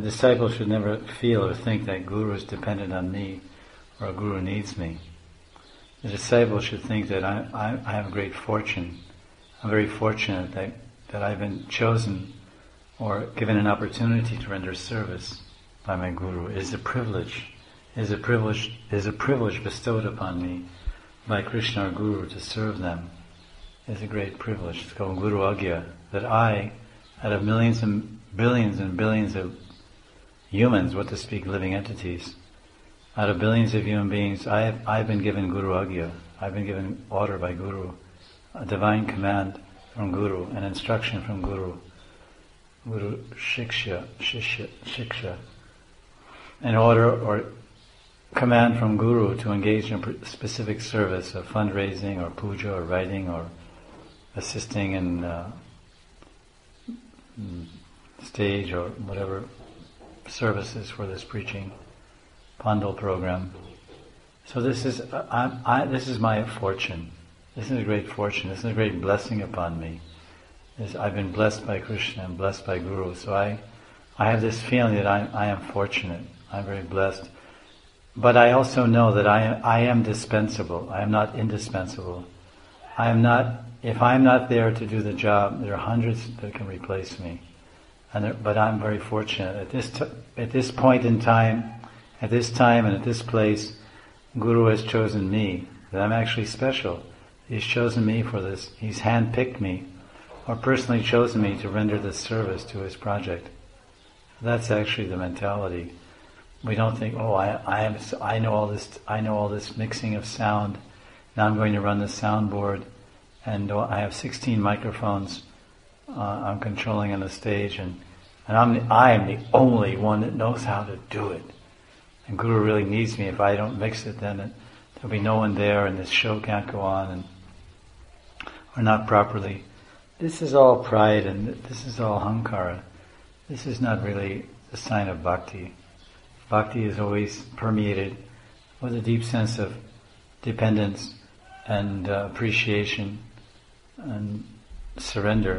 disciple should never feel or think that Guru is dependent on me or a Guru needs me. The disciple should think that I have great fortune. I'm very fortunate that I've been chosen or given an opportunity to render service by my Guru. It is a privilege. It is a privilege bestowed upon me by Krishna or Guru to serve them. It is a great privilege. It's called Guru Agya. That I, out of millions and billions of humans, what to speak, living entities, out of billions of human beings, I've been given Guru Agya. I've been given order by Guru, a divine command from Guru, an instruction from Guru. Guru Shiksha. An order or command from Guru to engage in a specific service of fundraising or puja or writing or assisting in stage or whatever services for this preaching Pandal program. So this is my fortune. This is a great fortune. This is a great blessing upon me. I've been blessed by Krishna and blessed by Guru. So I have this feeling that I am fortunate. I'm very blessed. But I also know that I am dispensable. I am not indispensable. If I'm not there to do the job, there are hundreds that can replace me. But I'm very fortunate. At this point in time, at this time and at this place, Guru has chosen me. That I'm actually special. He's chosen me for this. He's handpicked me, or personally chosen me to render this service to his project. That's actually the mentality. We don't think, I know all this mixing of sound. Now I'm going to run the soundboard, and I have 16 microphones I'm controlling on the stage, and I am the only one that knows how to do it. And Guru really needs me. If I don't mix it, then there'll be no one there, and this show can't go on, or not properly. This is all pride, and this is all hankara. This is not really the sign of bhakti. Bhakti is always permeated with a deep sense of dependence and appreciation and surrender.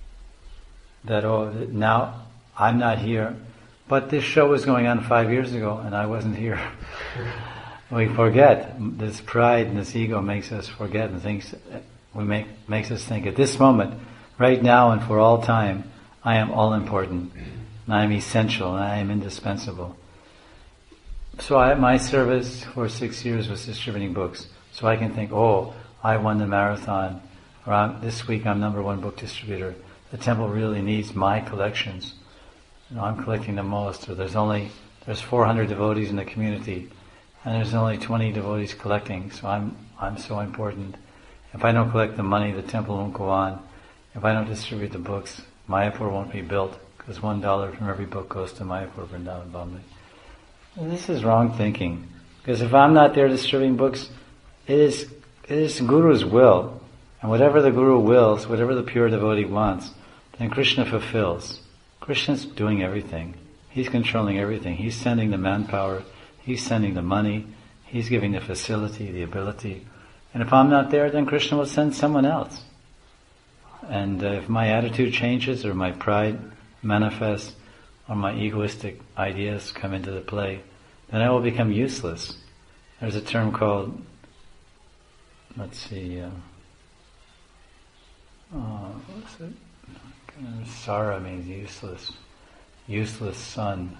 That now I'm not here, but this show was going on 5 years ago and I wasn't here. We forget. This pride and this ego makes us forget and makes us think at this moment, right now and for all time, I am all important, and I am essential, and I am indispensable. So my service for 6 years was distributing books. So I can think, I won the marathon, or this week I'm #1 book distributor. The temple really needs my collections. I'm collecting the most. Or there's 400 devotees in the community, and there's only 20 devotees collecting. So I'm so important. If I don't collect the money, the temple won't go on. If I don't distribute the books, Mayapur won't be built, because $1 from every book goes to Mayapur, Vrindavan, Bombay. This is wrong thinking, because if I'm not there distributing books, it is Guru's will, and whatever the Guru wills, whatever the pure devotee wants, then Krishna fulfills. Krishna's doing everything. He's controlling everything. He's sending the manpower, he's sending the money, he's giving the facility, the ability. And if I'm not there, then Krishna will send someone else. And if my attitude changes, or my pride manifests, or my egoistic ideas come into the play, then I will become useless. There's a term called, what's it? Sara means useless. Useless son.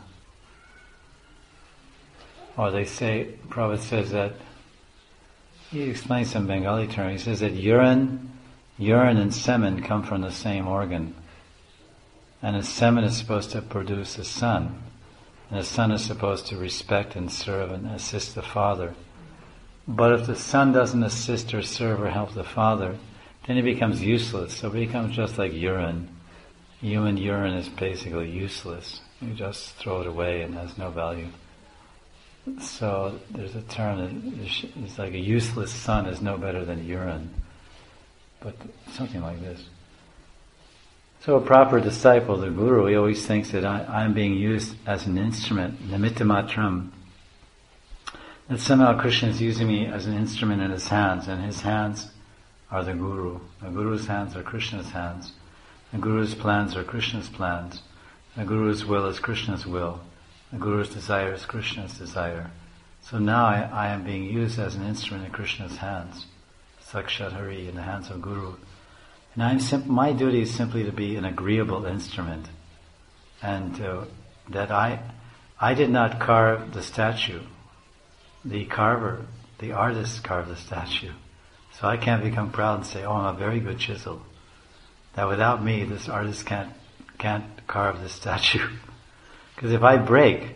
Or they say, Prabhupada says that, he explains some Bengali term, he says that urine and semen come from the same organ. And the semen is supposed to produce a son. And the son is supposed to respect and serve and assist the father. But if the son doesn't assist or serve or help the father, then he becomes useless. So he becomes just like urine. Human urine is basically useless. You just throw it away and has no value. So there's a term that it's like a useless son is no better than urine. But something like this. So a proper disciple, the Guru, he always thinks that I'm being used as an instrument, nimitta matram. That somehow Krishna is using me as an instrument in his hands, and his hands are the Guru. The Guru's hands are Krishna's hands. The Guru's plans are Krishna's plans. The Guru's will is Krishna's will. The Guru's desire is Krishna's desire. So now I am being used as an instrument in Krishna's hands, Sakshat Hari, in the hands of Guru. And my duty is simply to be an agreeable instrument, and that I did not carve the statue. The carver, the artist carved the statue. So I can't become proud and say, "Oh, I'm a very good chisel." That without me, this artist can't carve this statue. Because if I break,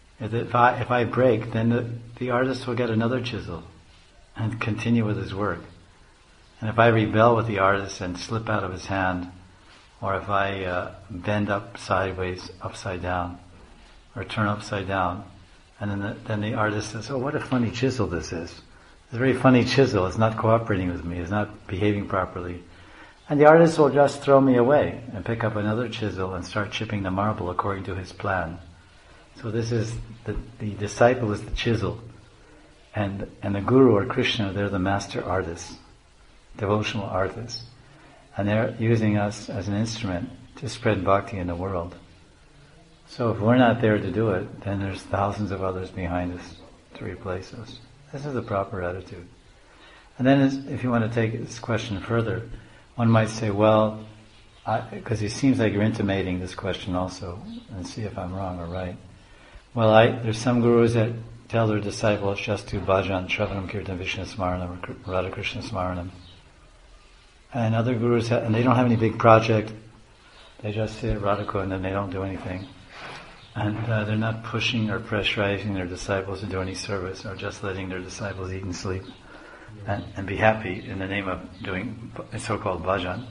then the artist will get another chisel and continue with his work. And if I rebel with the artist and slip out of his hand, or if I bend up sideways, upside down, or turn upside down, and then the artist says, "Oh, what a funny chisel this is. It's a very funny chisel. It's not cooperating with me. It's not behaving properly." And the artist will just throw me away and pick up another chisel and start chipping the marble according to his plan. So this is the disciple is the chisel, and the Guru or Krishna, they're the master artists, devotional artists, and they're using us as an instrument to spread bhakti in the world. So if we're not there to do it, then there's thousands of others behind us to replace us. This is the proper attitude. And then if you want to take this question further, one might say, well, because it seems like you're intimating this question also, and see if I'm wrong or right. Well, there's some gurus that tell their disciples just to bhajan, Shravanam, Kirtan, Vishnu Smaranam, or Radha Krishna Smaranam. And other gurus, and they don't have any big project, they just say Radhaka and then they don't do anything. And they're not pushing or pressurizing their disciples to do any service, or just letting their disciples eat and sleep and be happy in the name of doing so-called bhajan.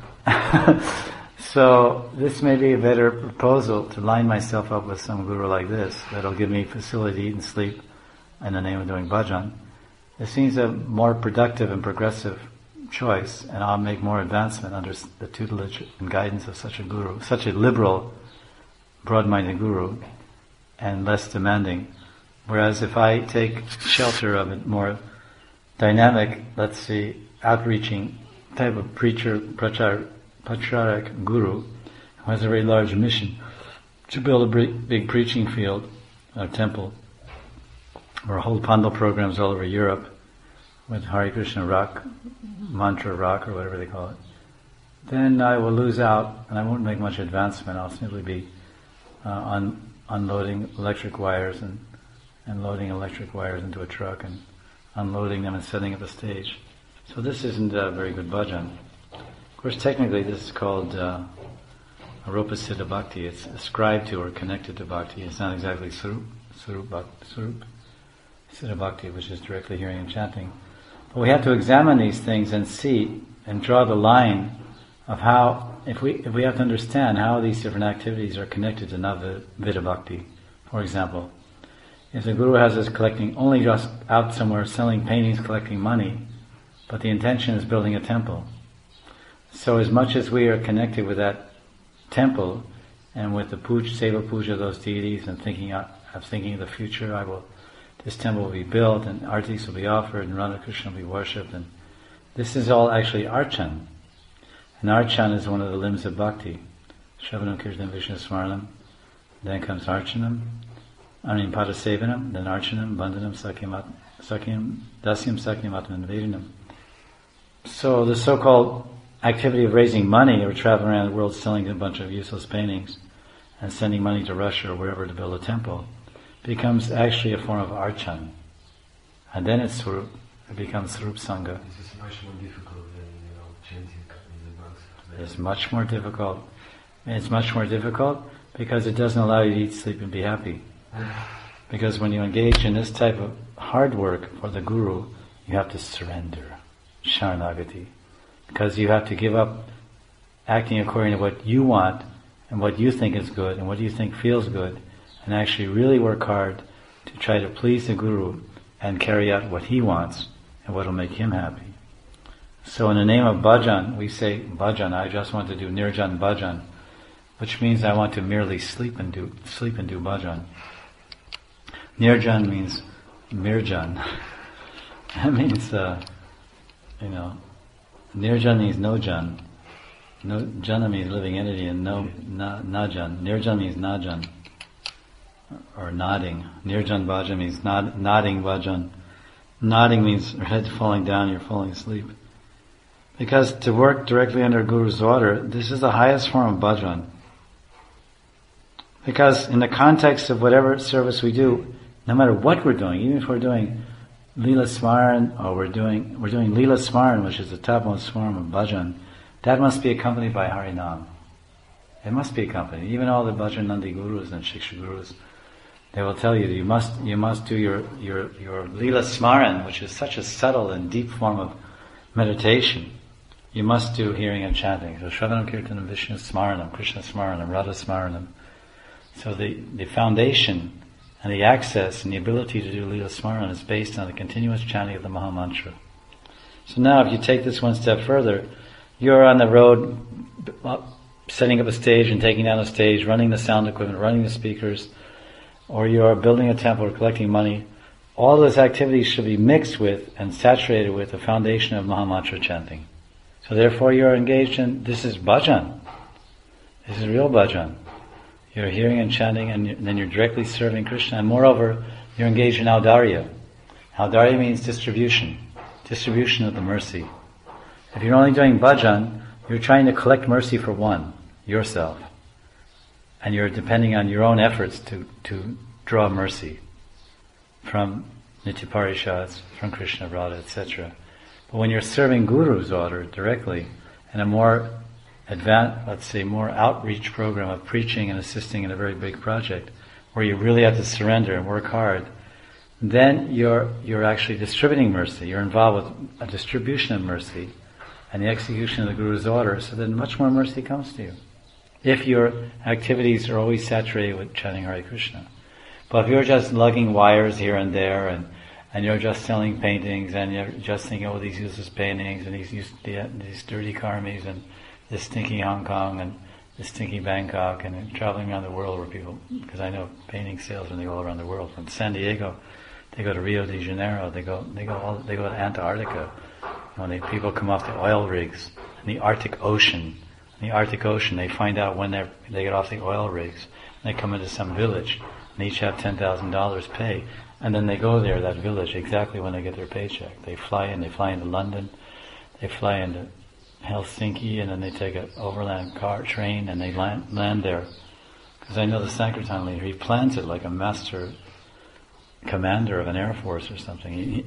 So this may be a better proposal, to line myself up with some guru like this that'll give me facility to eat and sleep in the name of doing bhajan. It seems a more productive and progressive choice, and I'll make more advancement under the tutelage and guidance of such a guru, such a liberal, broad-minded guru, and less demanding. Whereas if I take shelter of a more dynamic, let's say, outreaching type of preacher, Pacharak guru, who has a very large mission to build a big preaching field, a temple, or hold Pandal programs all over Europe with Hare Krishna rock, mantra rock, or whatever they call it, then I will lose out and I won't make much advancement. I'll simply be unloading electric wires and loading electric wires into a truck and unloading them and setting up a stage. So this isn't a very good bhajan. Of course, technically this is called Aropa Siddha Bhakti. It's ascribed to or connected to Bhakti. It's not exactly Surup Siddha Bhakti, which is directly hearing and chanting. But we have to examine these things and see and draw the line of how, if we have to understand how these different activities are connected to Navvidha Bhakti. For example, if the Guru has us collecting, only just out somewhere selling paintings, collecting money, but the intention is building a temple. So as much as we are connected with that temple and with the seva puja of those deities and thinking of the future, this temple will be built and artis will be offered and Radha Krishna will be worshipped, and this is all actually archan. And archan is one of the limbs of bhakti. Shravanam, Kirtan, Vishnu Smaranam. Then comes archanam, padasevanam, then archanam, bandhanam, sakyam, dasyam, sakyam, atman, vedinam. So the so-called activity of raising money or traveling around the world selling a bunch of useless paintings and sending money to Russia or wherever to build a temple becomes actually a form of archan. And then it becomes Swarup Sangha. This is much more difficult than, chanting in the monks. It's much more difficult. And it's much more difficult because it doesn't allow you to eat, sleep, and be happy. Because when you engage in this type of hard work for the Guru, you have to surrender. Sharanagati. Because you have to give up acting according to what you want and what you think is good and what you think feels good, and actually really work hard to try to please the Guru and carry out what he wants and what will make him happy. So in the name of bhajan, we say bhajan, I just want to do nirjan bhajan, which means I want to merely sleep and do bhajan. Nirjan means mirjan. That means, nirjan means no jan. No, jana means living entity, and no, najan. Nirjan means najan, or nodding. Nirjan bhajan means nodding bhajan. Nodding means your head falling down, you're falling asleep. Because to work directly under Guru's order, this is the highest form of bhajan. Because in the context of whatever service we do, no matter what we're doing, even if we're doing Leela Smaran, or we're doing Leela Smaran, which is the topmost form of bhajan, that must be accompanied by Harinam. It must be accompanied. Even all the Bhajanandi gurus and Shiksha gurus, they will tell you that you must do your Leela Smaran, which is such a subtle and deep form of meditation. You must do hearing and chanting. So Shravanam Kirtanam Vishnu Smaranam, Krishna Smaranam, Radha Smaranam. So the foundation and the access and the ability to do Leela Smaran is based on the continuous chanting of the Maha Mantra. So now if you take this one step further, you're on the road setting up a stage and taking down a stage, running the sound equipment, running the speakers, or you're building a temple or collecting money. All those activities should be mixed with and saturated with the foundation of Maha Mantra chanting. So therefore you're engaged in, this is bhajan. This is real bhajan. You're hearing and chanting, and then you're directly serving Krishna. And moreover, you're engaged in audarya. Audarya means distribution of the mercy. If you're only doing bhajan, you're trying to collect mercy for one, yourself. And you're depending on your own efforts to draw mercy from Nityaparishads, from Krishna, Radha, etc. But when you're serving Guru's order directly, in a more advanced, let's say, more outreach program of preaching and assisting in a very big project, where you really have to surrender and work hard, then you're actually distributing mercy. You're involved with a distribution of mercy and the execution of the Guru's order, so then much more mercy comes to you. If your activities are always saturated with chanting Hare Krishna. But if you're just lugging wires here and there, and you're just selling paintings, and you're just thinking, oh, these useless paintings, and these dirty karmis, and this stinky Hong Kong, and this stinky Bangkok, and traveling around the world where people, because I know painting salesmen, they go all around the world. From San Diego, they go to Rio de Janeiro, they go to Antarctica. When people come off the oil rigs in the Arctic Ocean, they find out when they get off the oil rigs, and they come into some village, and each have $10,000 pay, and then they go there, that village, exactly when they get their paycheck. They fly into London, they fly into Helsinki, and then they take an overland train, and they land there. Because I know the Sankirtan leader, he plans it like a master commander of an air force or something. He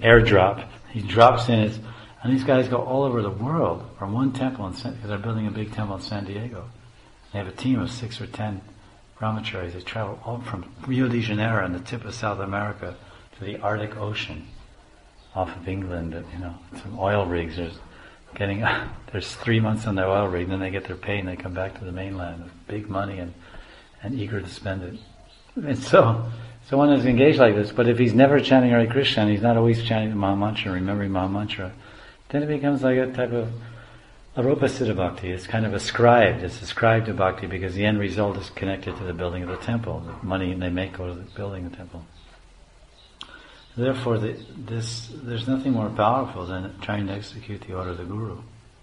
drops in it, and these guys go all over the world from one temple, because they're building a big temple in San Diego. They have a team of 6 or 10 brahmacharis. They travel all from Rio de Janeiro on the tip of South America to the Arctic Ocean off of England, some oil rigs. There's 3 months on their oil rig, then they get their pay and they come back to the mainland with big money and eager to spend it. And so one is engaged like this, but if he's never chanting Hare Krishna and he's not always chanting the Maha Mantra, remembering Maha Mantra, then it becomes like a type of Arupasiddha Bhakti. It's kind of ascribed. It's ascribed to Bhakti because the end result is connected to the building of the temple. The money they make go to the building the temple. Therefore, there's nothing more powerful than trying to execute the order of the Guru.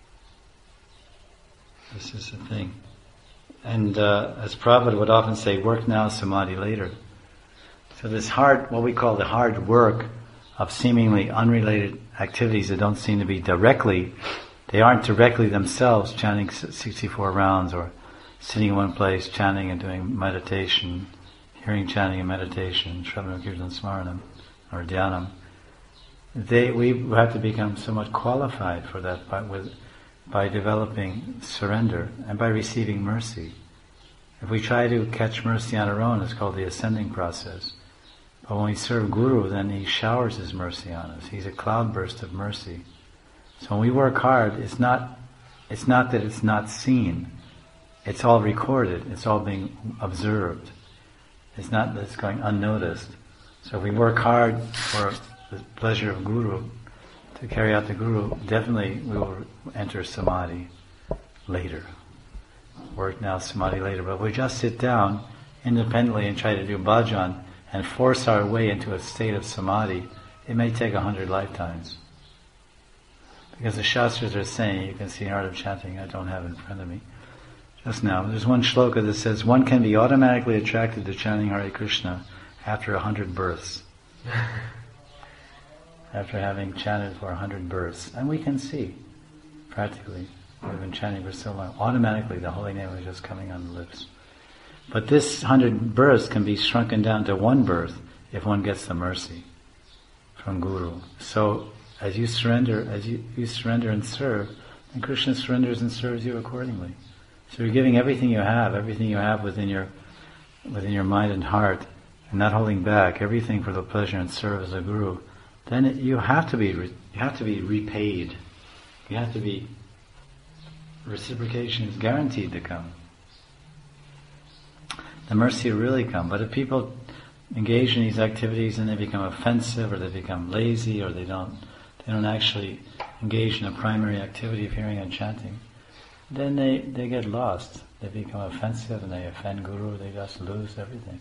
This is the thing. And as Prabhupada would often say, work now, samadhi later. So this what we call the hard work of seemingly unrelated activities that don't seem to be they aren't directly themselves chanting 64 rounds or sitting in one place chanting and doing meditation, hearing chanting and meditation, Shravanam Kirtan Smaranam, or Dhyanam. We have to become somewhat qualified for that by developing surrender and by receiving mercy. If we try to catch mercy on our own, it's called the ascending process. But when we serve Guru, then he showers his mercy on us. He's a cloudburst of mercy. So when we work hard, it's not that it's not seen. It's all recorded. It's all being observed. It's not that it's going unnoticed. So if we work hard for the pleasure of Guru, to carry out the Guru, definitely we will enter Samadhi later. Work now, Samadhi later. But if we just sit down independently and try to do bhajan and force our way into a state of Samadhi, it may take 100 lifetimes. Because the Shastras are saying, you can see Art of Chanting, I don't have it in front of me just now. There's one shloka that says, one can be automatically attracted to chanting Hare Krishna after 100 births. After having chanted for 100 births. And we can see, practically, we've been chanting for so long, automatically the holy name is just coming on the lips. But this 100 births can be shrunken down to one birth if one gets the mercy from Guru. So as you surrender and serve, and Krishna surrenders and serves you accordingly. So you're giving everything you have within your mind and heart, and not holding back everything for the pleasure and service of Guru. Then you have to be repaid. You have to be, reciprocation is guaranteed to come. The mercy will really come. But if people engage in these activities and they become offensive, or they become lazy, or they don't actually engage in a primary activity of hearing and chanting, then they get lost. They become offensive and they offend Guru, they just lose everything.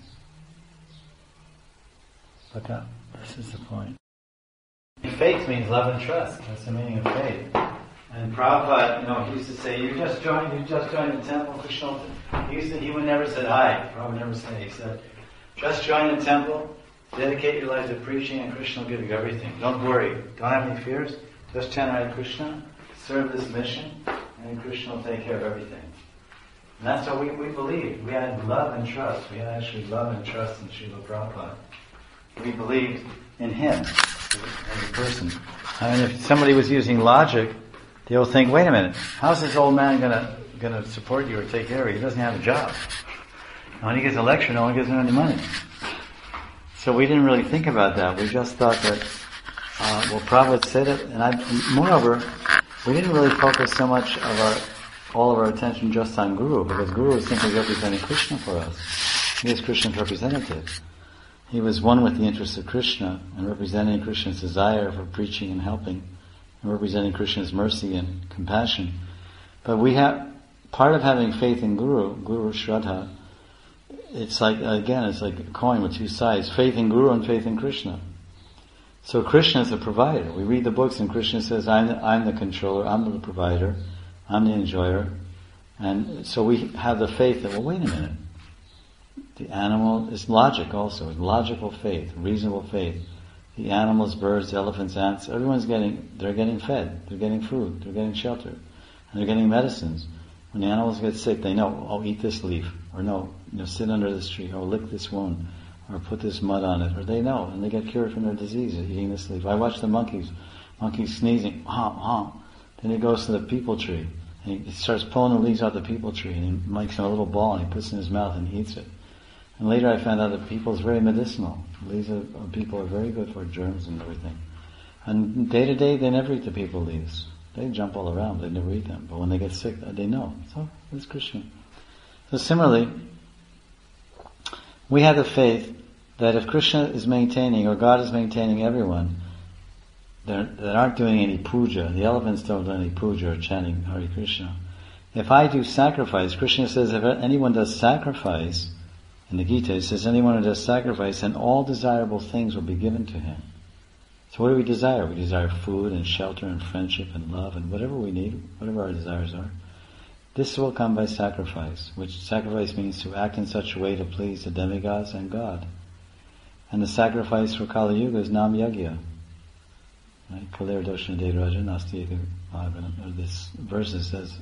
But this is the point. Faith means love and trust. That's the meaning of faith. And Prabhupada, he used to say, you just joined the temple, Krishna. He would never say hi. Prabhupada never said. He said, just join the temple, dedicate your life to preaching, and Krishna will give you everything. Don't worry. Don't have any fears. Just chant Hare Krishna, serve this mission, and Krishna will take care of everything. And that's what we believed. We had love and trust. We had actually love and trust in Srila Prabhupada. We believed in him as a person. I mean, if somebody was using logic, they'll think, wait a minute, how's this old man gonna support you or take care of you? He doesn't have a job. And when he gets a lecture, no one gives him any money. So we didn't really think about that. We just thought that, Prabhupada said it, and moreover, we didn't really focus so much of all of our attention just on Guru, because Guru is simply representing Krishna for us. He is Krishna's representative. He was one with the interests of Krishna, and representing Krishna's desire for preaching and helping, and representing Krishna's mercy and compassion. But part of having faith in Guru Shraddha, it's like a coin with two sides, faith in Guru and faith in Krishna. So Krishna is the provider. We read the books and Krishna says, I'm the controller, I'm the provider, I'm the enjoyer. And so we have the faith that, well, wait a minute. The animal is logic also, it's logical faith, reasonable faith. The animals, birds, elephants, ants, they're getting fed, they're getting food, they're getting shelter, and they're getting medicines. When the animals get sick, they know, eat this leaf, or sit under this tree, or lick this wound, or put this mud on it, or they know, and they get cured from their diseases eating this leaf. I watch the monkeys sneezing, then he goes to the peepal tree, and he starts pulling the leaves out the peepal tree, and he makes a little ball, and he puts it in his mouth, and he eats it. And later I found out that peepal is very medicinal. The leaves of peepal are very good for germs and everything. And day to day, they never eat the peepal leaves. They jump all around, they never eat them. But when they get sick, they know. So, it's Krishna. So similarly, we have the faith that if Krishna is maintaining, or God is maintaining everyone that aren't doing any puja, the elephants don't do any puja or chanting Hare Krishna. If I do sacrifice, Krishna says if anyone does sacrifice, in the Gita it says anyone who does sacrifice, then all desirable things will be given to him. So what do we desire? We desire food and shelter and friendship and love and whatever we need, whatever our desires are. This will come by sacrifice, which sacrifice means to act in such a way to please the demigods and God. And the sacrifice for Kali Yuga is Nam Yagya. Right? Kalir Doshana De Raja Nasti Mahaganam. This verse says,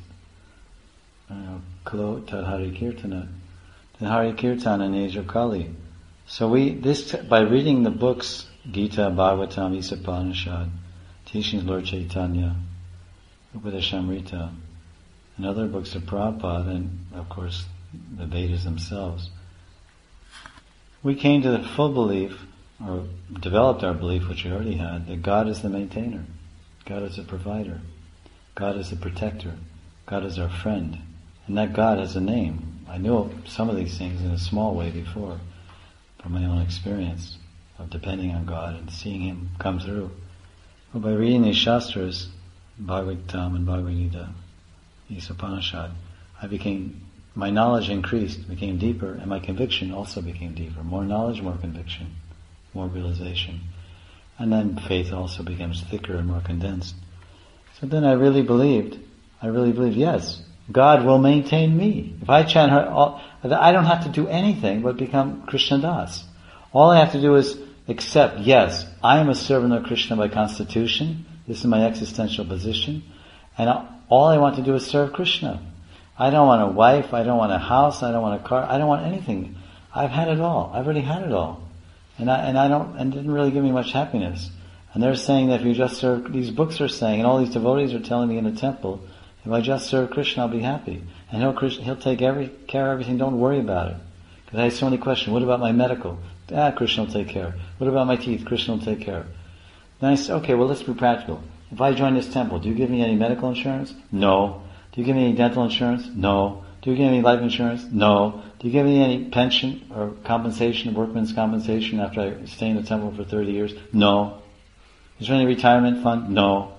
Kalo Tad Hari Kirtana. The Hari Kirtan in age of Kali. So by reading the books, Gita, Bhagavatam, Isapanishad, teachings of Lord Chaitanya, Upadeshamrita, and other books of Prabhupada, and of course the Vedas themselves, we came to the full belief, or developed our belief, which we already had, that God is the maintainer, God is the provider, God is the protector, God is our friend, and that God has a name. I knew some of these things in a small way before, from my own experience of depending on God and seeing Him come through. But by reading these Shastras, Bhagavatam and Bhagavad Gita, Isapanishad, my knowledge increased, became deeper, and my conviction also became deeper. More knowledge, more conviction, more realization. And then faith also becomes thicker and more condensed. So then I really believed, yes, God will maintain me. If I chant I don't have to do anything but become Krishna Das. All I have to do is accept, yes, I am a servant of Krishna by constitution. This is my existential position. And all I want to do is serve Krishna. I don't want a wife, I don't want a house, I don't want a car, I don't want anything. I've had it all. I've already had it all. And it didn't really give me much happiness. And they're saying that if you just serve, these books are saying, and all these devotees are telling me in the temple, if I just serve Krishna, I'll be happy. And he'll take care of everything, don't worry about it. Because I had so many questions. What about my medical? Krishna will take care. What about my teeth? Krishna will take care. Then I said, okay, well, let's be practical. If I join this temple, do you give me any medical insurance? No. Do you give me any dental insurance? No. Do you give me any life insurance? No. Do you give me any pension or compensation, workman's compensation after I stay in the temple for 30 years? No. Is there any retirement fund? No.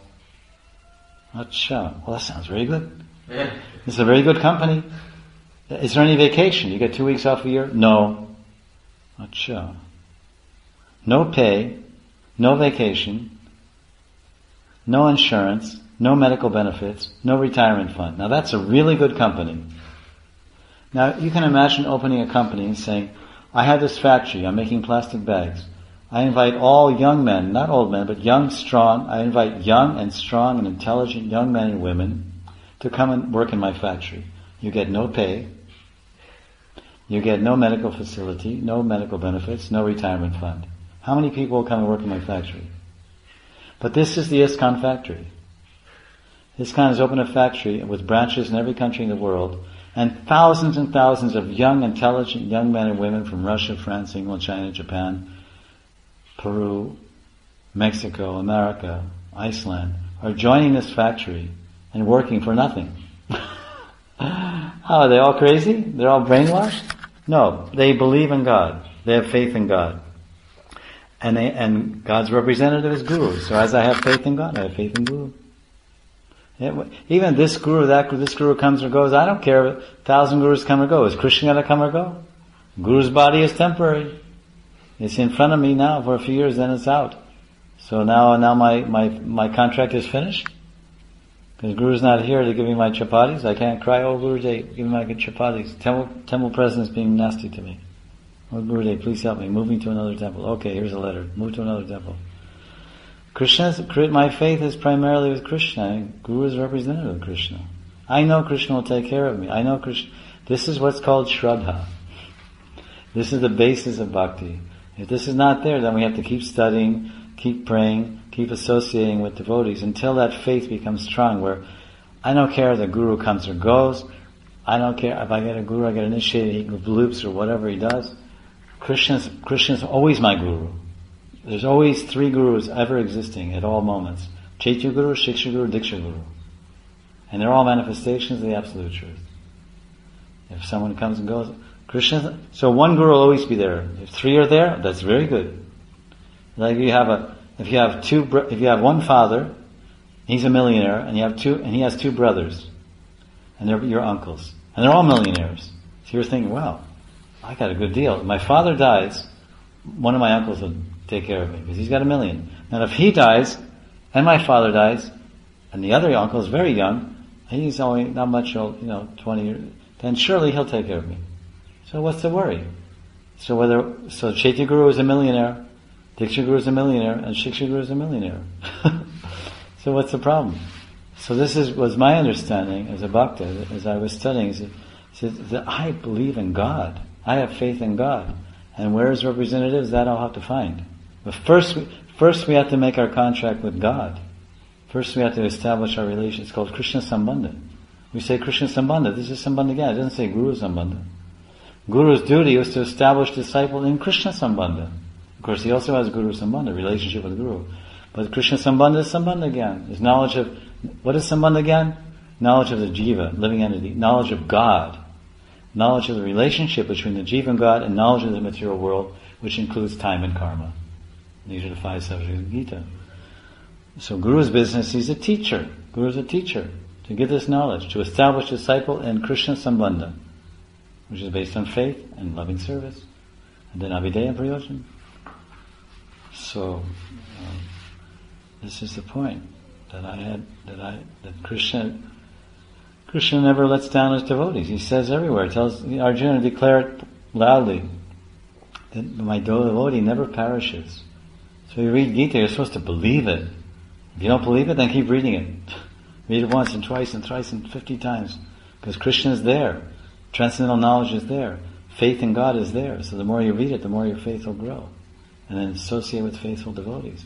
Acha. Well, that sounds very good. Yeah. It's a very good company. Is there any vacation? You get 2 weeks off a year? No. Acha. No pay, no vacation, no insurance, no medical benefits, no retirement fund. Now that's a really good company. Now you can imagine opening a company and saying, I have this factory, I'm making plastic bags. I invite all young men, not old men, but young, strong, I invite young and strong and intelligent young men and women to come and work in my factory. You get no pay, you get no medical facility, no medical benefits, no retirement fund. How many people will come and work in my factory? But this is the ISKCON factory. ISKCON has opened a factory with branches in every country in the world, and thousands of young, intelligent young men and women from Russia, France, England, China, Japan, Peru, Mexico, America, Iceland, are joining this factory and working for nothing. How, are they all crazy? They're all brainwashed? No, they believe in God. They have faith in God. And God's representative is Guru. So as I have faith in God, I have faith in Guru. Even this Guru, this Guru comes or goes, I don't care if 1,000 Gurus come or go. Is Krishna going to come or go? Guru's body is temporary. It's in front of me now for a few years, then it's out. So now my contract is finished. Because Guru's not here to give me my chapatis. I can't cry, oh Gurudev, give me my chapatis. Temple president's being nasty to me. Oh Gurudev, please help me. Move me to another temple. Okay, here's a letter. Move to another temple. My faith is primarily with Krishna. Guru is representative of Krishna. I know Krishna will take care of me. I know Krishna. This is what's called Shraddha. This is the basis of bhakti. If this is not there, then we have to keep studying, keep praying, keep associating with devotees until that faith becomes strong, where I don't care if the Guru comes or goes. I don't care if I get a Guru, I get initiated, he bloops or whatever he does. Krishna's always my Guru. There's always 3 Gurus ever existing at all moments. Chaitya Guru, Shiksha Guru, Diksha Guru. And they're all manifestations of the Absolute Truth. If someone comes and goes, Krishna, so one Guru will always be there. If 3 are there, that's very good. Like if you have one father, he's a millionaire, and he has 2 brothers, and they're your uncles, and they're all millionaires. So you're thinking, wow, I got a good deal. If my father dies, one of my uncles will take care of me, because he's got $1 million. Now if he dies, and my father dies, and the other uncle is very young, he's only not much old, 20 years, then surely he'll take care of me. So what's the worry? So Chaitya Guru is a millionaire, Diksha Guru is a millionaire, and Shiksha Guru is a millionaire. So what's the problem? So this was my understanding as a bhakta, as I was studying, that I believe in God. I have faith in God. And where is representatives? That I'll have to find. But first we have to make our contract with God. First we have to establish our relation. It's called Krishna Sambandha. We say Krishna Sambandha. This is Sambandha again. It doesn't say Guru Sambandha. Guru's duty was to establish disciple in Krishna Sambandha. Of course, he also has Guru Sambandha, relationship with Guru. But Krishna Sambandha is Sambandha Gyan. Is knowledge of, what is Sambandha Gyan? Knowledge of the Jiva, living entity. Knowledge of God. Knowledge of the relationship between the Jiva and God, and knowledge of the material world, which includes time and karma. These are the 5 subjects of Gita. So Guru's business, he's a teacher. Guru's a teacher. To give this knowledge, to establish disciple in Krishna Sambandha, which is based on faith and loving service. And then Avideya and Prayojan. So, this is the point. that Krishna never lets down his devotees. He says everywhere, tells Arjuna to declare it loudly, that my devotee never perishes. So you read Gita, you're supposed to believe it. If you don't believe it, then keep reading it. Read it once and twice and thrice and 50 times. Because Krishna is there. Transcendental knowledge is there. Faith in God is there. So the more you read it, the more your faith will grow. And then associate with faithful devotees.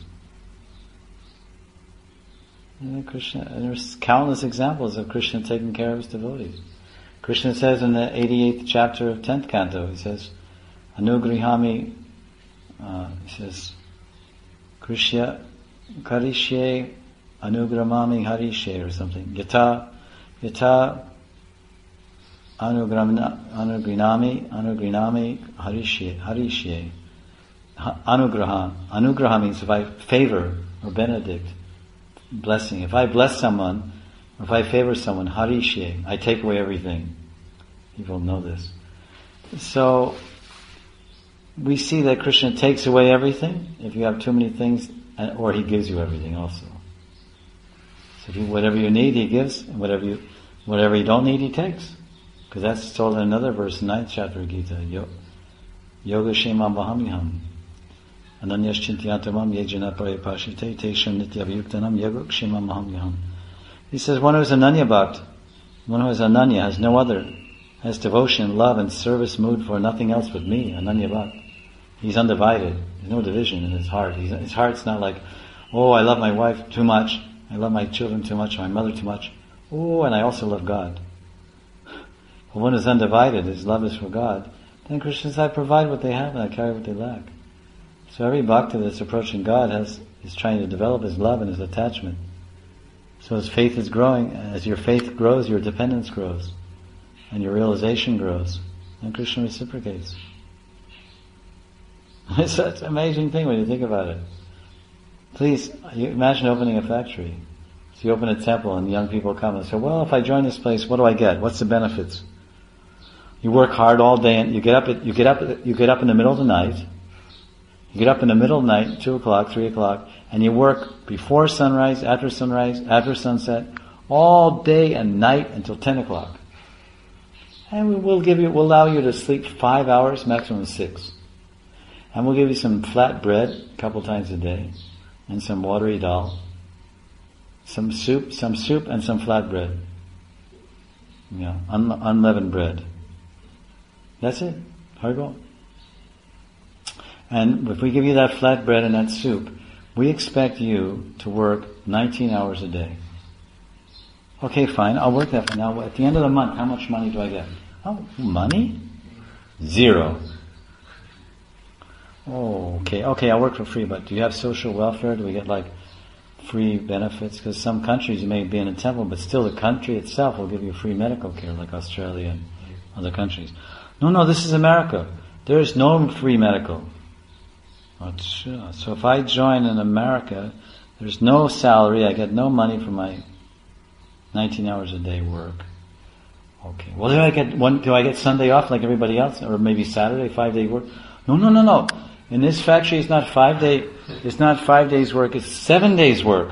And there's countless examples of Krishna taking care of his devotees. Krishna says in the 88th chapter of 10th canto, he says, Anugrihami, he says, Krishya Karishye Anugramami Harishe or something. Yata Anugrinami Harishe. Anugraha means if I favor or benedict, blessing. If I bless someone, or if I favor someone, Harishe, I take away everything. People know this. So, we see that Krishna takes away everything if you have too many things, or he gives you everything also. So whatever you need, he gives, and whatever you don't need, he takes. Because that's told in another verse, 9th chapter of Gita. Yoga Shemam Vahamiham. Ananyas Chintiyatamam Yejana Paripashite Tesham Nityavayuktanam Yoga Shemam Vahamiham. He says, one who is Ananya Bhakt, one who is Ananya, has no other, has devotion, love, and service mood for nothing else but me, Ananya Bhakt. He's undivided. There's no division in his heart. His heart's not like, oh, I love my wife too much, I love my children too much, my mother too much. Oh, and I also love God. But one is undivided, his love is for God, then Krishna says, I provide what they have and I carry what they lack. So every bhakta that's approaching God is trying to develop his love and his attachment. So as faith is growing, as your faith grows, your dependence grows, and your realization grows, and Krishna reciprocates. It's such an amazing thing when you think about it. Please, you imagine opening a factory. So you open a temple and young people come and say, well, if I join this place, what do I get? What's the benefits? You work hard all day and you get up in the middle of the night. You get up in the middle of the night, 2 o'clock, 3 o'clock, and you work before sunrise, after sunset, all day and night until 10 o'clock. And we'll allow you to sleep 5 hours, maximum 6. And we'll give you some flat bread a couple times a day, and some watery dal, some soup and some flat bread. Unleavened bread. That's it. Haribol. And if we give you that flat bread and that soup, we expect you to work 19 hours a day. Okay, fine, I'll work that for now. At the end of the month, how much money do I get? Oh, money? 0. Oh, okay, I'll work for free, but do you have social welfare? Do we get like free benefits? Because some countries you may be in a temple, but still the country itself will give you free medical care, like Australia and other countries. No, this is America. There is no free medical. So if I join in America, there's no salary, I get no money for my 19 hours a day work. Okay. Well, do I get Sunday off like everybody else? Or maybe Saturday, 5-day work? No. In this factory, it's not 5 days work, it's 7 days work.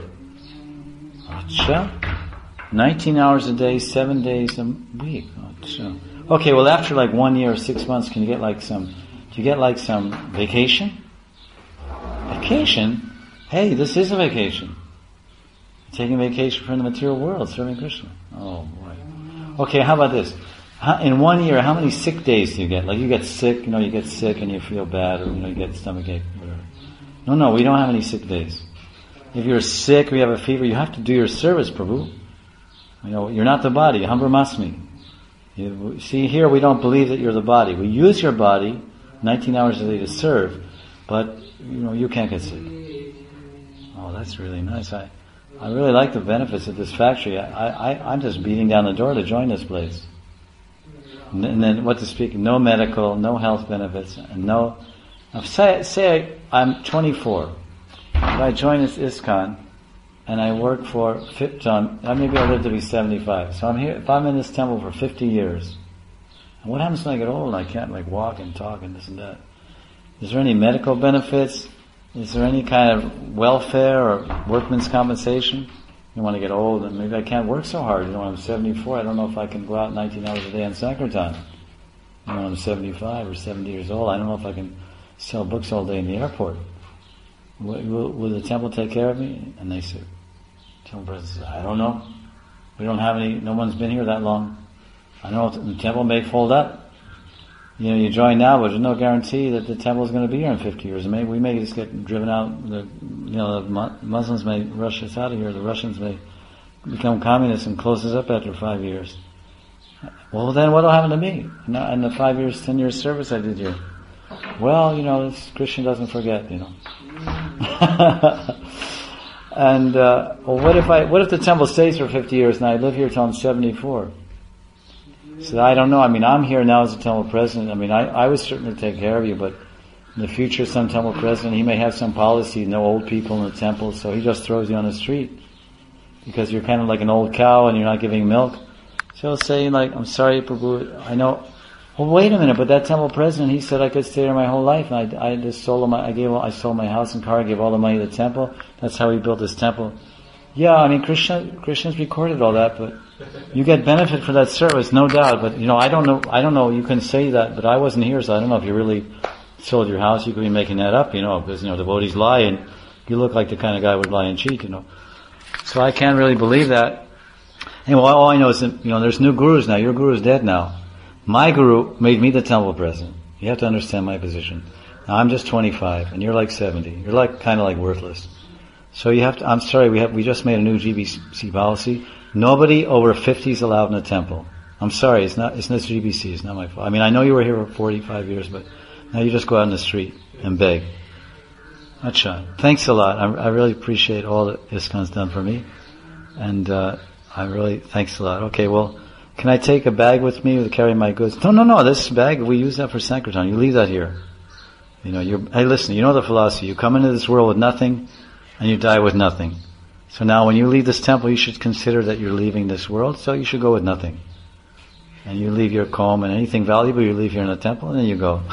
19 hours a day, 7 days a week. Okay, well after like 1 year or 6 months, do you get like some vacation? Vacation? Hey, this is a vacation. Taking vacation from the material world, serving Krishna. Oh boy. Okay, how about this? In 1 year, how many sick days do you get? Like you get sick, you get sick and you feel bad, or you get stomachache, whatever. No, we don't have any sick days. If you're sick or you have a fever, you have to do your service, Prabhu. You're not the body, Hambramasmi. See, here we don't believe that you're the body. We use your body 19 hours a day to serve, but you can't get sick. Oh, that's really nice. I really like the benefits of this factory. I'm just beating down the door to join this place. And then what to speak? No medical, no health benefits, and no. Say I'm 24. If I join this ISKCON, and I work for maybe I'll live to be 75. So I'm here. If I'm in this temple for 50 years, and what happens when I get old? And I can't walk and talk and this and that. Is there any medical benefits? Is there any kind of welfare or workman's compensation? You want to get old, and maybe I can't work so hard. When I'm 74, I don't know if I can go out 19 hours a day on Sankirtan. When I'm 75 or 70 years old, I don't know if I can sell books all day in the airport. Will the temple take care of me? And they said, temple president says, I don't know. We don't have any, no one's been here that long. I don't know if the temple may fold up. You join now, but there's no guarantee that the temple is going to be here in 50 years. We may just get driven out. The Muslims may rush us out of here. The Russians may become communists and close us up after 5 years. Well, then what'll happen to me? And the 5 years, 10 years service I did here. Well, this Christian doesn't forget, And what if the temple stays for 50 years and I live here till I'm 74? So I don't know. I'm here now as a temple president. I would certainly take care of you, but in the future, some temple president, he may have some policy, no old people in the temple, so he just throws you on the street because you're kind of like an old cow and you're not giving milk. So he'll say, I'm sorry, Prabhu, I know. Well, wait a minute, but that temple president, he said I could stay there my whole life, and I just sold I sold my house and car, I gave all the money to the temple. That's how he built his temple. Yeah, Krishna's recorded all that, but you get benefit for that service, no doubt. But I don't know. You can say that, but I wasn't here, so I don't know if you really sold your house. You could be making that up, because devotees lie, and you look like the kind of guy who would lie and cheat, So I can't really believe that. Anyway, all I know is that there's new gurus now. Your guru is dead now. My guru made me the temple president. You have to understand my position. Now I'm just 25, and you're like 70. You're kind of worthless. So you have to. I'm sorry. We just made a new GBC policy. Nobody over 50 is allowed in the temple. I'm sorry. It's not GBC. It's not my fault. I know you were here for 45 years, but now you just go out in the street and beg. Acha. Thanks a lot. I really appreciate all that ISKCON's done for me, and thanks a lot. Okay, well. Can I take a bag with me to carry my goods? No, this bag, we use that for Sankirtan. You leave that here. Hey listen, you know the philosophy. You come into this world with nothing, and you die with nothing. So now when you leave this temple, you should consider that you're leaving this world, so you should go with nothing. And you leave your comb and anything valuable you leave here in the temple, and then you go.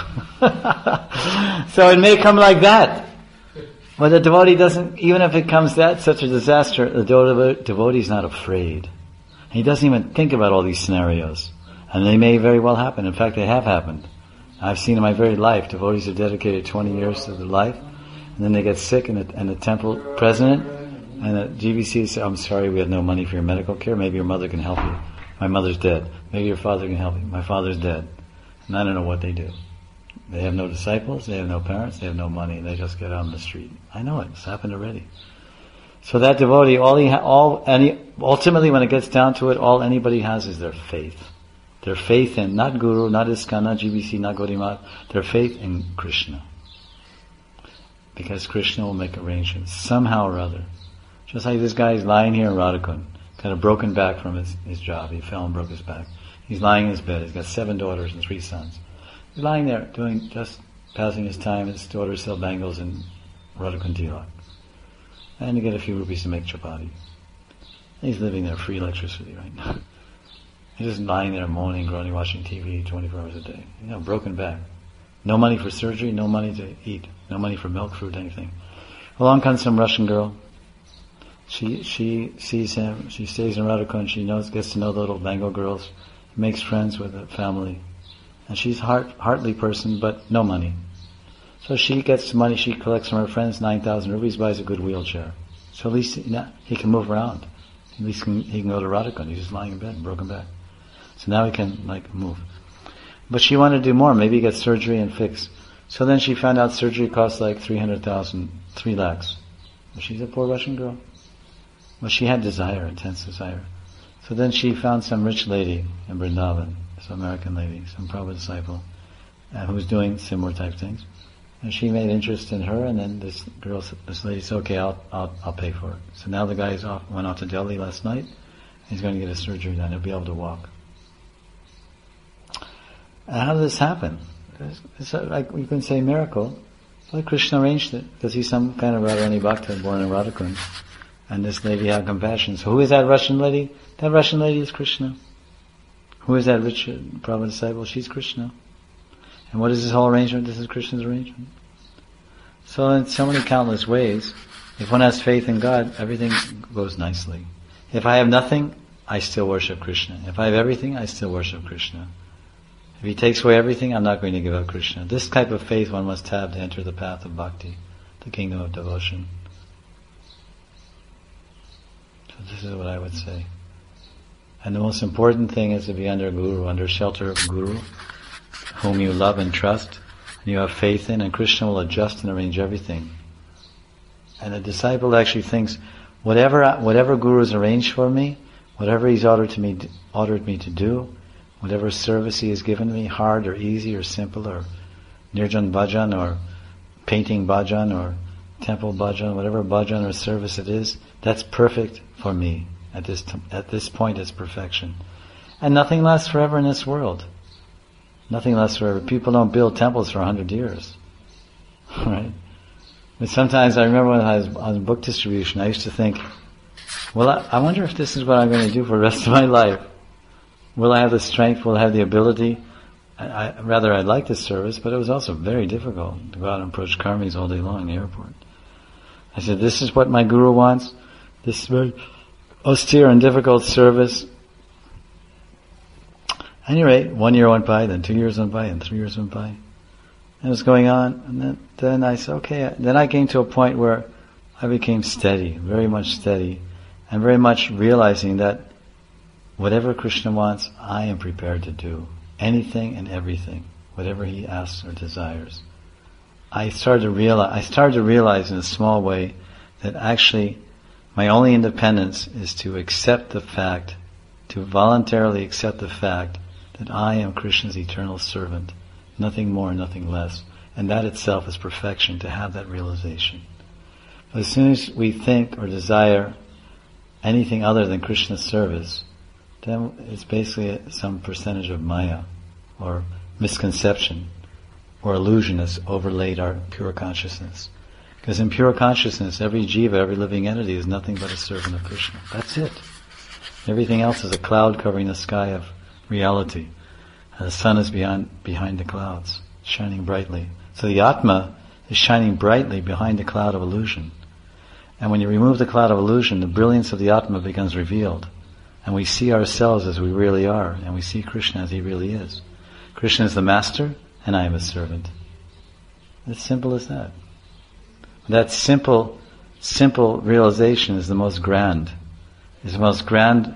So it may come like that. But the devotee doesn't, even if it comes such a disaster, the devotee is not afraid. He doesn't even think about all these scenarios. And they may very well happen. In fact, they have happened. I've seen in my very life, devotees have dedicated 20 years to their life, and then they get sick, and the temple president and the GBC say, I'm sorry, we have no money for your medical care. Maybe your mother can help you. My mother's dead. Maybe your father can help you. My father's dead. And I don't know what they do. They have no disciples, they have no parents, they have no money, and they just get out on the street. I know it. It's happened already. So that devotee, ultimately when it gets down to it, all anybody has is their faith. Their faith in, not Guru, not ISKCON, not GBC, not Gaudiya Math, their faith in Krishna. Because Krishna will make arrangements, somehow or other. Just like this guy is lying here in Radhakund, got a broken back from his job. He fell and broke his back. He's lying in his bed. He's got 7 daughters and 3 sons. He's lying there, just passing his time. His daughters sell bangles in Radhakund Tilak. And to get a few rupees to make chapati. He's living there, free electricity right now. He's just lying there moaning, groaning, watching TV 24 hours a day. Broken back. No money for surgery, no money to eat, no money for milk, fruit, anything. Along comes some Russian girl. She sees him, she stays in Radhakund, she gets to know the little Bengal girls, makes friends with the family. And she's a heartly person, but no money. So she gets money, she collects from her friends, 9,000 rupees, buys a good wheelchair. So at least he can move around. At least he can go to Radhakund. He's just lying in bed, broken back. So now he can move. But she wanted to do more, maybe get surgery and fix. So then she found out surgery costs 300,000, 3 lakhs. She's a poor Russian girl. But she had desire, intense desire. So then she found some rich lady in Vrindavan, some American lady, some Prabhupada disciple, who was doing similar type things. And she made interest in her, and then this lady said, okay, I'll pay for it. So now the guy went off to Delhi last night. He's going to get a surgery done. He'll be able to walk. And how did this happen? It's like you can say miracle. But Krishna arranged it, because he's some kind of Radharani Bhakta born in Radhakund. And this lady had compassion. So who is that Russian lady? That Russian lady is Krishna. Who is that rich Prabhupada disciple? She's Krishna. And what is this whole arrangement? This is Krishna's arrangement. So in so many countless ways, if one has faith in God, everything goes nicely. If I have nothing, I still worship Krishna. If I have everything, I still worship Krishna. If he takes away everything, I'm not going to give up Krishna. This type of faith one must have to enter the path of bhakti, the kingdom of devotion. So this is what I would say. And the most important thing is to be under Guru, under shelter of Guru, whom you love and trust, and you have faith in, and Krishna will adjust and arrange everything. And the disciple actually thinks, whatever Guru has arranged for me, whatever he's ordered me to do, whatever service he has given me, hard or easy or simple, or nirjan bhajan or painting bhajan or temple bhajan, whatever bhajan or service it is, that's perfect for me. At this point it's perfection. And nothing lasts forever in this world. Nothing lasts forever. People don't build temples for 100 years. Right? But sometimes I remember when I was on book distribution, I used to think, well, I wonder if this is what I'm going to do for the rest of my life. Will I have the strength? Will I have the ability? I'd like this service, but it was also very difficult to go out and approach karmis all day long in the airport. I said, this is what my Guru wants. This very austere and difficult service. At any rate, 1 year went by, then 2 years went by, and 3 years went by. And it was going on, and then I said, okay. Then I came to a point where I became steady, very much steady, and very much realizing that whatever Krishna wants, I am prepared to do. Anything and everything, whatever he asks or desires. I started to realize in a small way that actually my only independence is to accept the fact, to voluntarily accept the fact that I am Krishna's eternal servant. Nothing more, nothing less. And that itself is perfection, to have that realization. But as soon as we think or desire anything other than Krishna's service, then it's basically some percentage of maya, or misconception, or illusion that's overlaid our pure consciousness. Because in pure consciousness, every jiva, every living entity is nothing but a servant of Krishna. That's it. Everything else is a cloud covering the sky of reality. And the sun is behind the clouds, shining brightly. So the Atma is shining brightly behind the cloud of illusion. And when you remove the cloud of illusion, the brilliance of the Atma becomes revealed. And we see ourselves as we really are, and we see Krishna as he really is. Krishna is the master, and I am a servant. It's simple as that. That simple realization is the most grand. Is the most grand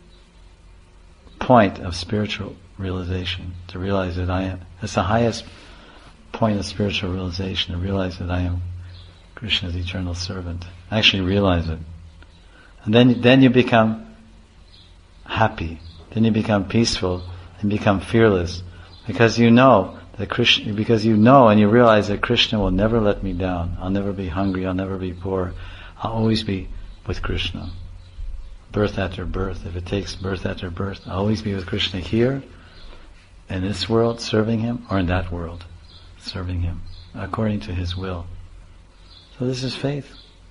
point of spiritual realization. To realize that I am. That's the highest point of spiritual realization. To realize that I am Krishna's eternal servant. Actually realize it. And then you become happy. Then you become peaceful and become fearless. Because you know and you realize that Krishna will never let me down. I'll never be hungry, I'll never be poor. I'll always be with Krishna. Birth after birth. If it takes birth after birth, I'll always be with Krishna here, in this world, serving him, or in that world, serving him, according to his will. So this is faith.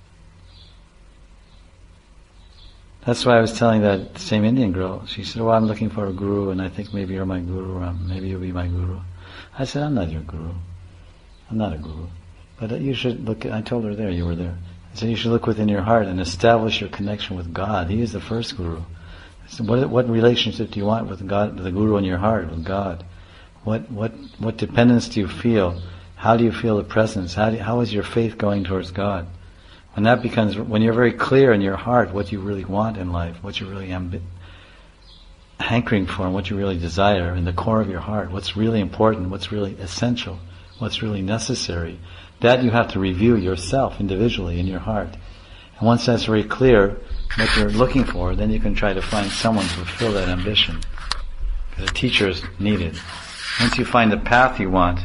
That's why I was telling that same Indian girl. She said, well, I'm looking for a guru, and I think maybe you're my guru, or maybe you'll be my guru. I said, I'm not your guru. I'm not a guru. But you should look, I told her there, you were there. I said, you should look within your heart and establish your connection with God. He is the first guru. I said, what relationship do you want with God, with the guru in your heart, with God? What dependence do you feel? How do you feel the presence? How is your faith going towards God? When you're very clear in your heart what you really want in life, what you're really hankering for, and what you really desire in the core of your heart, what's really important, what's really essential, what's really necessary, that you have to review yourself individually in your heart. And once that's very clear, what you're looking for, then you can try to find someone to fulfill that ambition. Because a teacher is needed. Once you find the path you want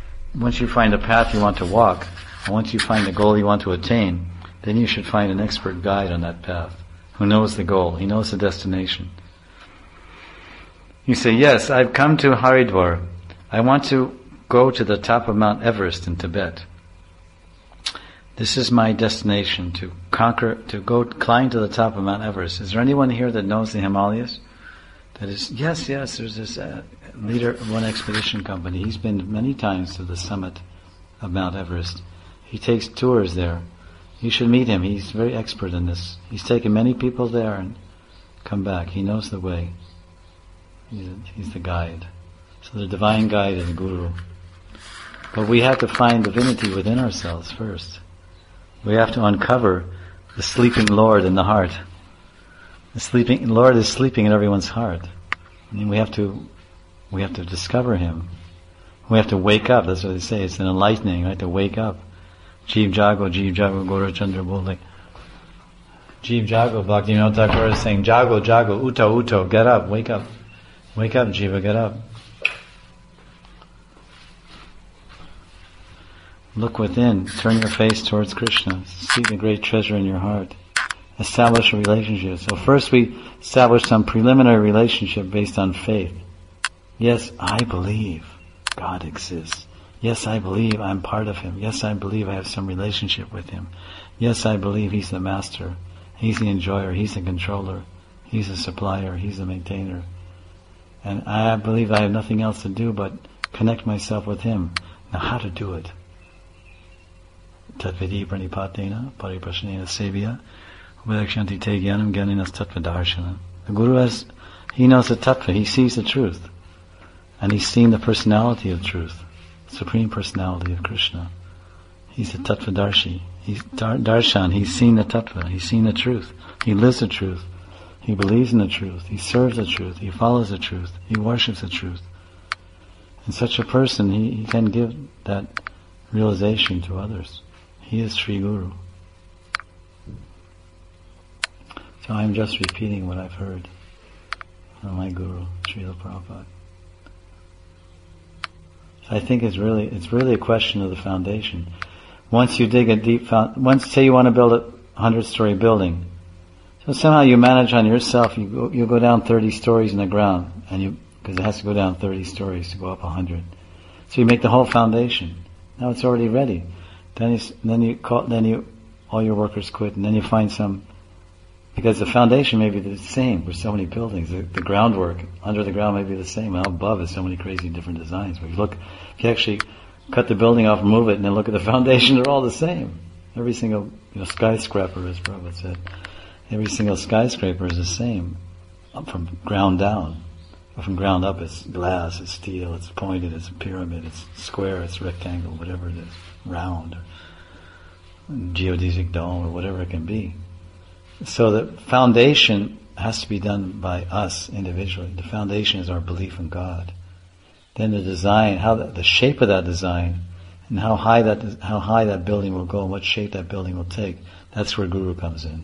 to walk, and once you find the goal you want to attain, then you should find an expert guide on that path, who knows the goal, he knows the destination. You say, yes, I've come to Haridwar. I want to go to the top of Mount Everest in Tibet. This is my destination, to climb to the top of Mount Everest. Is there anyone here that knows the Himalayas? That is, yes, there's this leader of one expedition company. He's been many times to the summit of Mount Everest. He takes tours there. You should meet him. He's very expert in this. He's taken many people there, and come back. He knows the way. He's the guide. So the divine guide is the Guru. But we have to find divinity within ourselves first. We have to uncover the sleeping Lord in the heart. The sleeping Lord is sleeping in everyone's heart. I mean, we have to discover Him. We have to wake up. That's what they say. It's an enlightening, right? To wake up. Jeev Jago, Gaura Chandra Bole. Jeev Jago, Bhaktivinoda Thakur is saying, Jago, Uto, get up, wake up. Wake up, Jiva, get up. Look within, turn your face towards Krishna, see the great treasure in your heart. Establish a relationship. So first we establish some preliminary relationship based on faith. Yes, I believe God exists. Yes, I believe I'm part of Him. Yes, I believe I have some relationship with Him. Yes, I believe He's the master. He's the enjoyer. He's the controller. He's the supplier. He's the maintainer. And I believe I have nothing else to do but connect myself with Him. Now how to do it? Tatvidi pranipatena pariprashanena sevya upadekshanti te jnanam jnaninas tattvadarshana. The Guru he knows the tattva, he sees the truth. And he's seen the personality of truth, Supreme Personality of Krishna. He's the tattvadarshi. He's darshan, he's seen the tattva, he's seen the truth. He lives the truth. He believes in the truth. He serves the truth. He follows the truth. He worships the truth. And such a person, he can give that realization to others. He is Sri Guru. So I'm just repeating what I've heard from my Guru, Srila Prabhupada. So I think it's really a question of the foundation. Once you dig a deep once say you want to build a 100-story building, so somehow you manage on yourself, you go down 30 stories in the ground, because it has to go down 30 stories to go up 100. So you make the whole foundation. Now it's already ready. Then all your workers quit, and then you find some, because the foundation may be the same for so many buildings. The groundwork under the ground may be the same, and above is so many crazy different designs. But if you actually cut the building off, move it, and then look at the foundation, they're all the same. Every single skyscraper, as Prabhupada said, every single skyscraper is the same, from ground down. Or from ground up, it's glass, it's steel, it's pointed, it's a pyramid, it's square, it's rectangle, whatever it is, round, or geodesic dome, or whatever it can be. So the foundation has to be done by us individually. The foundation is our belief in God. Then the design, the shape of that design, and how high that building will go, and what shape that building will take. That's where Guru comes in.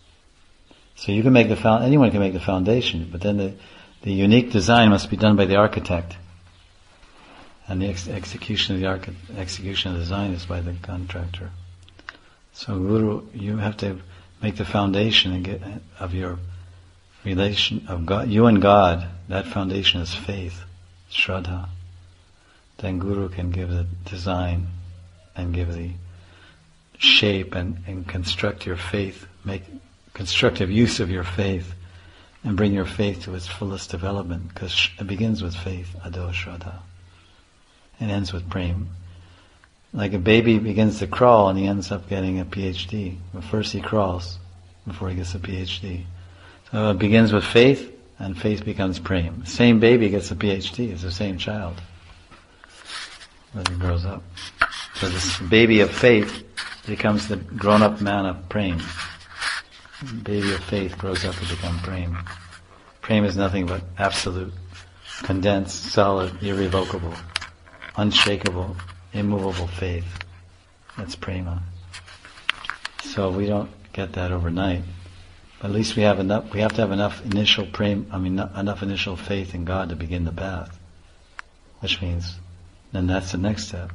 So you can make anyone can make the foundation, but then the unique design must be done by the architect, and the execution of the design is by the contractor. So Guru, you have to make the foundation of your relation of God, you and God. That foundation is faith, Shraddha. Then Guru can give the design and give the shape and construct your faith, make constructive use of your faith, and bring your faith to its fullest development, because it begins with faith, ado Shraddha, and ends with prema. Like a baby begins to crawl and he ends up getting a PhD. But first he crawls before he gets a PhD. So it begins with faith, and faith becomes prema. The same baby gets a PhD, it's the same child as he grows up. So this baby of faith becomes the grown-up man of prema. Baby of faith grows up to become prema. Prema is nothing but absolute, condensed, solid, irrevocable, unshakable, immovable faith. That's prema. So we don't get that overnight. But at least we have enough. We have to have enough initial enough initial faith in God to begin the path. Which means, then that's the next step.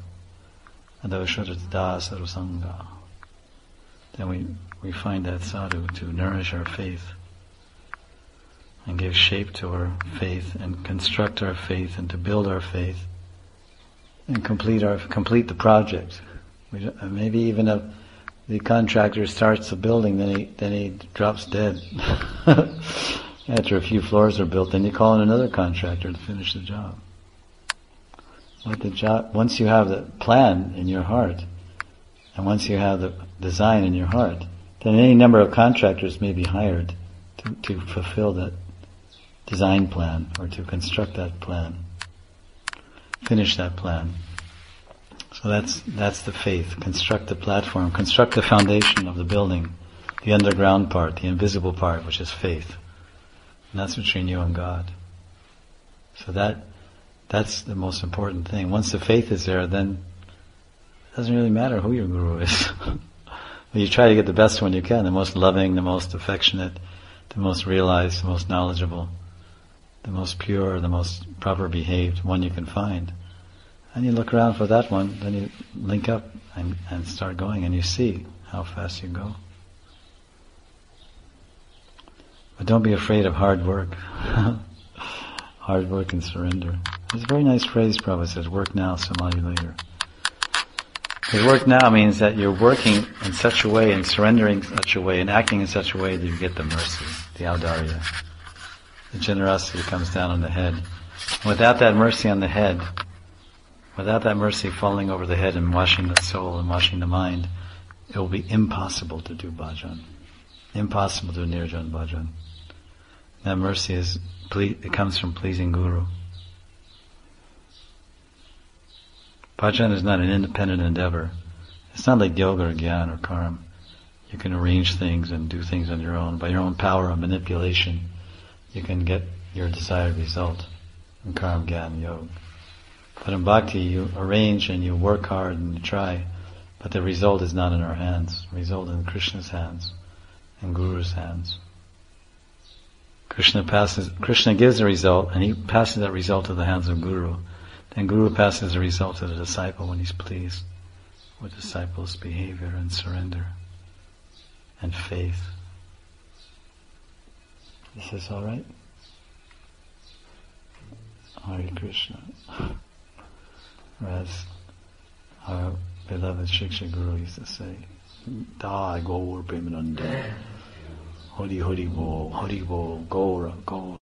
Then we find that sadhu to nourish our faith and give shape to our faith and construct our faith and to build our faith and complete the project. Maybe even if the contractor starts the building, then he drops dead. After a few floors are built, then you call in another contractor to finish the job. Once you have the plan in your heart, and once you have the design in your heart, then any number of contractors may be hired to fulfill that design plan, or to construct that plan, finish that plan. So that's the faith. Construct the platform, construct the foundation of the building, the underground part, the invisible part, which is faith. And that's between you and God. So that's the most important thing. Once the faith is there, then it doesn't really matter who your guru is. You try to get the best one you can, the most loving, the most affectionate, the most realized, the most knowledgeable, the most pure, the most proper behaved one you can find. And you look around for that one, then you link up and start going, and you see how fast you go. But don't be afraid of hard work. Hard work and surrender. There's a very nice phrase Prabhupada says, work now, samadhi later. Because work now means that you're working in such a way, and surrendering in such a way, and acting in such a way that you get the mercy, the audarya. The generosity comes down on the head. Without that mercy on the head, without that mercy falling over the head and washing the soul and washing the mind, it will be impossible to do bhajan. Impossible to do nirjan bhajan. That mercy it comes from pleasing Guru. Bhajan is not an independent endeavor. It's not like yoga or gyan or karma. You can arrange things and do things on your own. By your own power of manipulation, you can get your desired result in karma, gyan, yoga. But in bhakti, you arrange and you work hard and you try, but the result is not in our hands. The result is in Krishna's hands, in Guru's hands. Krishna gives the result, and he passes that result to the hands of Guru. Then Guru passes the result to the disciple when he's pleased with the disciple's behavior and surrender and faith. Is this all right? Hare Krishna. As our beloved Shiksha Guru used to say, Da Gaur Premananda. Hari Hari Bol, Gaura, Gaura.